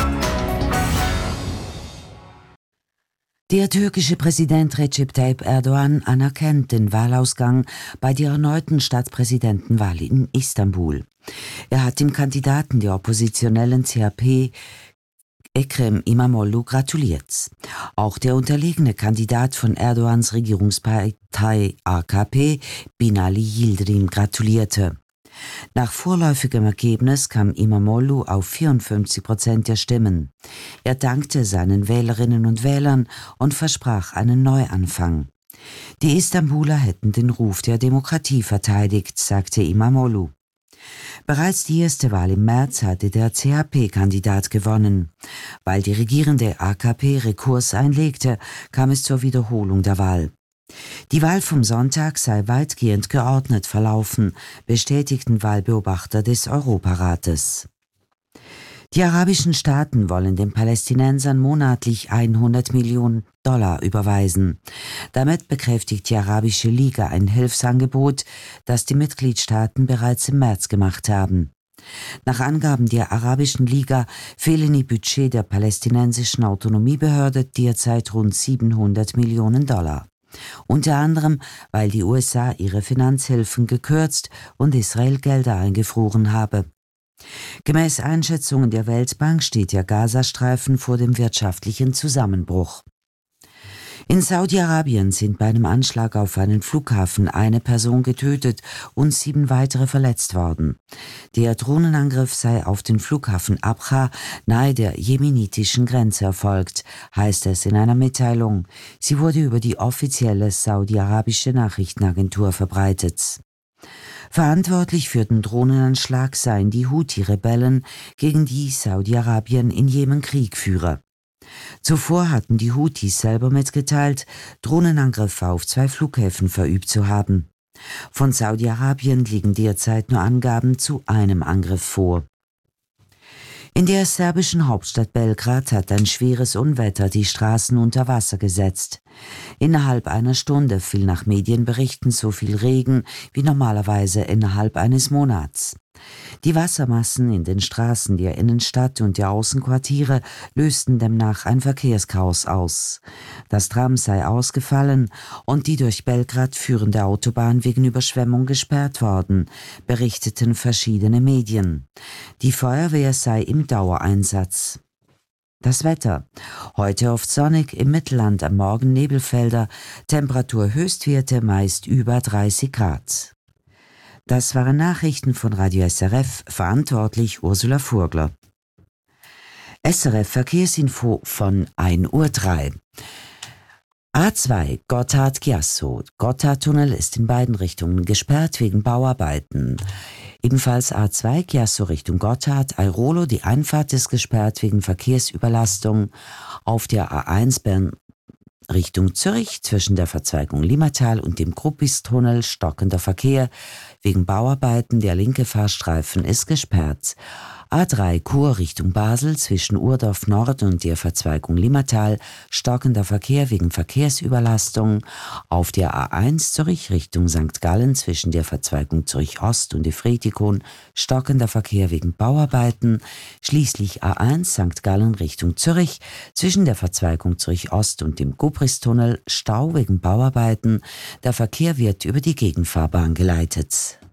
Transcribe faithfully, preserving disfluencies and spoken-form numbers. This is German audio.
Der türkische Präsident Recep Tayyip Erdoğan anerkennt den Wahlausgang bei der erneuten Stadtpräsidentenwahl in Istanbul. Er hat dem Kandidaten der oppositionellen C H P, Ekrem İmamoğlu, gratuliert. Auch der unterlegene Kandidat von Erdogans Regierungspartei A K P, Binali Yildirim, gratulierte. Nach vorläufigem Ergebnis kam İmamoğlu auf vierundfünfzig Prozent der Stimmen. Er dankte seinen Wählerinnen und Wählern und versprach einen Neuanfang. Die Istanbuler hätten den Ruf der Demokratie verteidigt, sagte İmamoğlu. Bereits die erste Wahl im März hatte der C H P-Kandidat gewonnen. Weil die regierende A K P Rekurs einlegte, kam es zur Wiederholung der Wahl. Die Wahl vom Sonntag sei weitgehend geordnet verlaufen, bestätigten Wahlbeobachter des Europarates. Die arabischen Staaten wollen den Palästinensern monatlich hundert Millionen Dollar überweisen. Damit bekräftigt die Arabische Liga ein Hilfsangebot, das die Mitgliedstaaten bereits im März gemacht haben. Nach Angaben der Arabischen Liga fehlen im Budget der palästinensischen Autonomiebehörde derzeit rund siebenhundert Millionen Dollar. Unter anderem, weil die U S A ihre Finanzhilfen gekürzt und Israel Gelder eingefroren habe. Gemäß Einschätzungen der Weltbank steht der Gazastreifen vor dem wirtschaftlichen Zusammenbruch. In Saudi-Arabien sind bei einem Anschlag auf einen Flughafen eine Person getötet und sieben weitere verletzt worden. Der Drohnenangriff sei auf den Flughafen Abha nahe der jemenitischen Grenze erfolgt, heißt es in einer Mitteilung. Sie wurde über die offizielle saudi-arabische Nachrichtenagentur verbreitet. Verantwortlich für den Drohnenanschlag seien die Houthi-Rebellen, gegen die Saudi-Arabien in Jemen Krieg führe. Zuvor hatten die Houthis selber mitgeteilt, Drohnenangriffe auf zwei Flughäfen verübt zu haben. Von Saudi-Arabien liegen derzeit nur Angaben zu einem Angriff vor. In der serbischen Hauptstadt Belgrad hat ein schweres Unwetter die Straßen unter Wasser gesetzt. Innerhalb einer Stunde fiel nach Medienberichten so viel Regen wie normalerweise innerhalb eines Monats. Die Wassermassen in den Straßen der Innenstadt und der Außenquartiere lösten demnach ein Verkehrschaos aus. Das Tram sei ausgefallen und die durch Belgrad führende Autobahn wegen Überschwemmung gesperrt worden, berichteten verschiedene Medien. Die Feuerwehr sei im Dauereinsatz. Das Wetter. Heute oft sonnig, im Mittelland am Morgen Nebelfelder, Temperaturhöchstwerte meist über dreißig Grad. Das waren Nachrichten von Radio S R F, verantwortlich Ursula Furgler. S R F Verkehrsinfo von ein Uhr drei. A zwei Gotthard-Chiasso. Gotthardtunnel ist in beiden Richtungen gesperrt wegen Bauarbeiten. Ebenfalls A zwei Chiasso Richtung Gotthard, Airolo, die Einfahrt ist gesperrt wegen Verkehrsüberlastung. Auf der A eins Bern Richtung Zürich zwischen der Verzweigung Limmatal und dem Gruppistunnel stockender Verkehr. Wegen Bauarbeiten der linke Fahrstreifen ist gesperrt. A drei Chur Richtung Basel zwischen Urdorf Nord und der Verzweigung Limmatal stockender Verkehr wegen Verkehrsüberlastung. Auf der A eins Zürich Richtung Sankt Gallen zwischen der Verzweigung Zürich Ost und Efretikon stockender Verkehr wegen Bauarbeiten. Schließlich A eins Sankt Gallen Richtung Zürich zwischen der Verzweigung Zürich Ost und dem Gubristunnel Stau wegen Bauarbeiten. Der Verkehr wird über die Gegenfahrbahn geleitet.